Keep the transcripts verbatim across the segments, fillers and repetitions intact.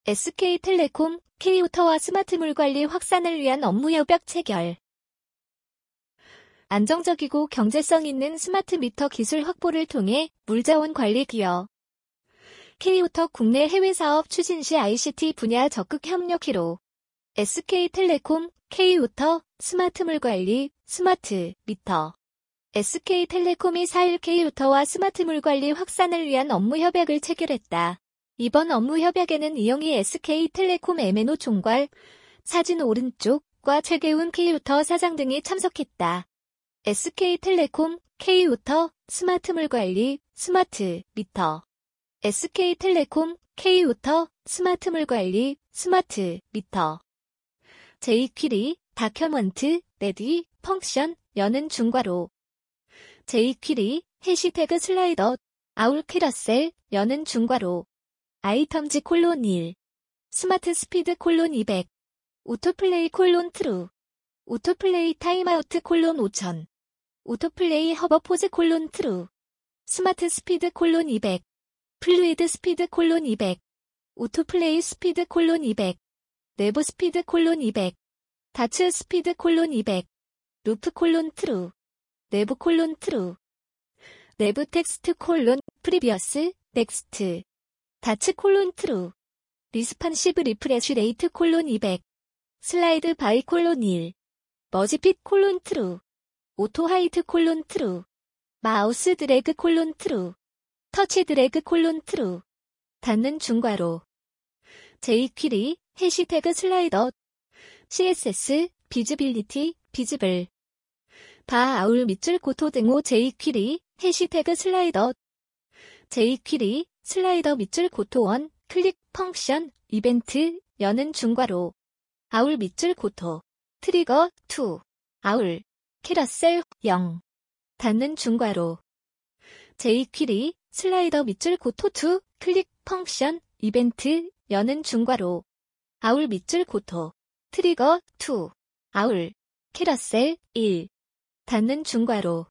에스케이텔레콤, K워터와 스마트물 관리 확산을 위한 업무 협약 체결. 안정적이고 경제성 있는 스마트 미터 기술 확보를 통해 물자원 관리 기여. K워터 국내 해외 사업 추진 시 아이씨티 분야 적극 협력키로. 에스케이텔레콤, K워터, 스마트물 관리, 스마트 미터. 에스케이텔레콤이 사일 K워터와 스마트물 관리 확산을 위한 업무 협약을 체결했다. 이번 업무 협약에는 이영희 에스케이텔레콤 엠앤오 총괄, 사진 오른쪽과 최계훈 K워터 사장 등이 참석했다. 에스케이텔레콤, K워터, 스마트물 관리, 스마트 미터. 에스케이텔레콤, K워터, 스마트물 관리, 스마트 미터. 제이퀴리, 다큐먼트, 레디, 펑션, 여는 중괄호. 제이퀴리, 해시태그 슬라이더, 아울 캐러셀, 여는 중괄호. 아이텀즈 콜론 일. 스마트 스피드 콜론 이백. 오토플레이 콜론 트루. 오토플레이 타임아우트 콜론 오천. 오토플레이 허버포즈 콜론 트루. 스마트 스피드 콜론 이백. 플루이드 스피드 콜론 이백. 오토플레이 스피드 콜론 이백. 내부 스피드 콜론 이백. 다츠 스피드 콜론 이백. 루프 콜론 트루. 내부 콜론 트루. 내부 텍스트 콜론 프리비어스 넥스트. 다츠 콜론 트루. 리스판시브 리프레쉬 레이트 콜론 이백. 슬라이드 바이 콜론 일. 머지핏 콜론 트루. 오토 하이트 콜론 트루. 마우스 드래그 콜론 트루. 터치 드래그 콜론 트루. 닫는 중괄호. 제이퀴리, 해시태그 슬라이더. 씨에스에스, 비즈빌리티, 비즈블. 바 아울 밑줄 고토 등호 제이퀴리, 해시태그 슬라이더. 제이퀴리, 슬라이더 밑줄 고토 원, 클릭, 펑션, 이벤트, 여는 중괄호. 아울 밑줄 고토. 트리거, 이. 아울. 캐러셀, 영. 닫는 중괄호. 제이퀴리, 슬라이더 밑줄 고토 이, 클릭, 펑션, 이벤트, 여는 중괄호. 아울 밑줄 고토. 트리거, 이. 아울. 캐러셀, 일. 닫는 중괄호.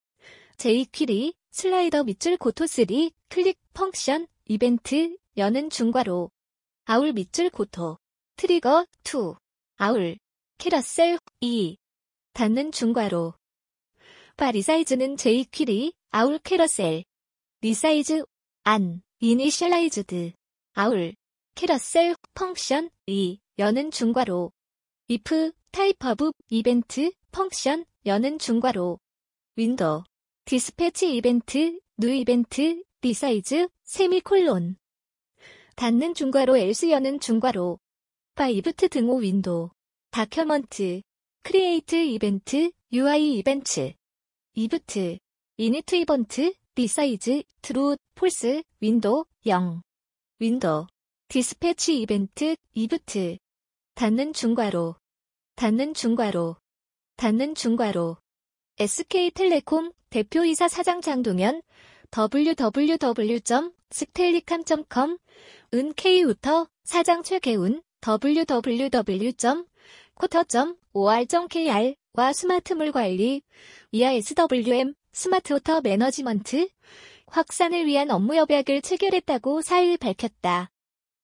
제이퀴리, 슬라이더 밑줄 고토 삼, 클릭, 펑션, 이벤트, 여는 중괄호. 아울 밑줄 고토. 트리거, 이. 아울. 캐러셀, 이. 닫는 중괄호. 바 리사이즈는 제이퀴리, 아울 캐러셀. 리사이즈, 안, 이니셜라이즈드. 아울. 캐러셀, 펑션, 이, 여는 중괄호. if, 타입 오브, 이벤트, 펑션, 여는 중괄호. 윈도우. 디스패치 이벤트, 뉴 이벤트, 리사이즈, 세미콜론. 닫는 중괄호 else 여는 중괄호. 바 이브트 등호 윈도우. 다큐먼트. 크리에이트 이벤트, 유아이 이벤트. 이브트. 이니트 이벤트, 리사이즈, 트루, 폴스, 윈도우, 영. 윈도우. 디스패치 이벤트, 이브트. 닫는 중괄호. 닫는 중괄호. 닫는 중괄호. 에스케이텔레콤 대표이사 사장 장동현 더블유 더블유 더블유 점 스텔리캄 점 컴 은 K워터 사장 최계훈 더블유 더블유 더블유 점 쿼터 점 오알 점 케이알과 스마트물 관리 이하 에스더블유엠 스마트워터 매너지먼트 확산을 위한 업무 협약을 체결했다고 사일 밝혔다.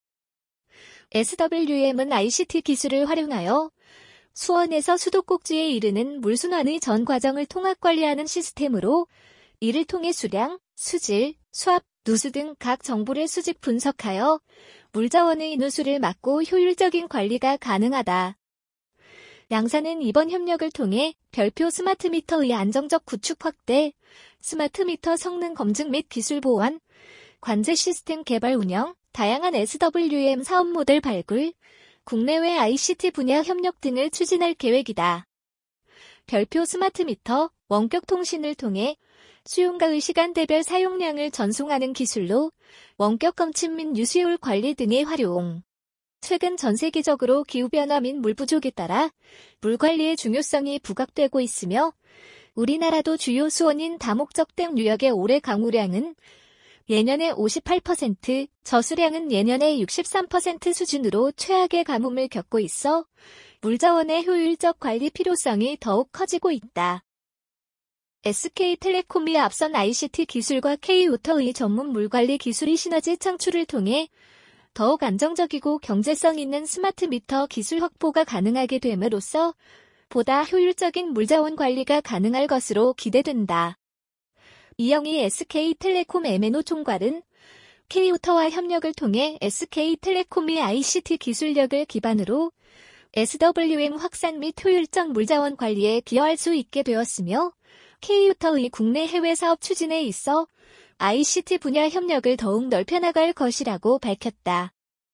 에스더블유엠은 아이씨티 기술을 활용하여 수원에서 수도꼭지에 이르는 물순환의 전 과정을 통합 관리하는 시스템으로 이를 통해 수량, 수질, 수압, 누수 등 각 정보를 수직 분석하여 물자원의 누수를 막고 효율적인 관리가 가능하다. 양사는 이번 협력을 통해 별표 스마트미터의 안정적 구축 확대, 스마트미터 성능 검증 및 기술 보완, 관제 시스템 개발 운영, 다양한 에스더블유엠 사업 모델 발굴, 국내외 아이씨티 분야 협력 등을 추진할 계획이다. 별표 스마트미터, 원격 통신을 통해 수용가의 시간대별 사용량을 전송하는 기술로 원격 검침 및 유수율 관리 등의 활용. 최근 전 세계적으로 기후변화 및 물 부족에 따라 물 관리의 중요성이 부각되고 있으며 우리나라도 주요 수원인 다목적댐 유역의 올해 강우량은 예년의 오십팔 퍼센트, 저수량은 예년의 육십삼 퍼센트 수준으로 최악의 가뭄을 겪고 있어 물자원의 효율적 관리 필요성이 더욱 커지고 있다. 에스케이텔레콤이 앞선 아이씨티 기술과 K워터의 전문 물관리 기술의 시너지 창출을 통해 더욱 안정적이고 경제성 있는 스마트 미터 기술 확보가 가능하게 됨으로써 보다 효율적인 물자원 관리가 가능할 것으로 기대된다. 이영희 에스케이텔레콤 엠앤오 총괄은 K오터와 협력을 통해 에스케이텔레콤이 아이씨티 기술력을 기반으로 에스더블유엠 확산 및 효율적 물자원 관리에 기여할 수 있게 되었으며 K오터의 국내 해외 사업 추진에 있어 아이씨티 분야 협력을 더욱 넓혀나갈 것이라고 밝혔다.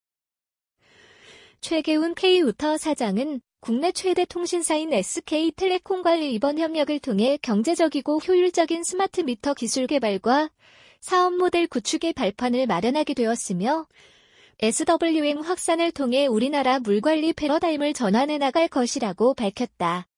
최계훈 K오터 사장은 국내 최대 통신사인 에스케이텔레콤과의 이번 협력을 통해 경제적이고 효율적인 스마트 미터 기술 개발과 사업 모델 구축의 발판을 마련하게 되었으며 에스더블유엠 확산을 통해 우리나라 물관리 패러다임을 전환해 나갈 것이라고 밝혔다.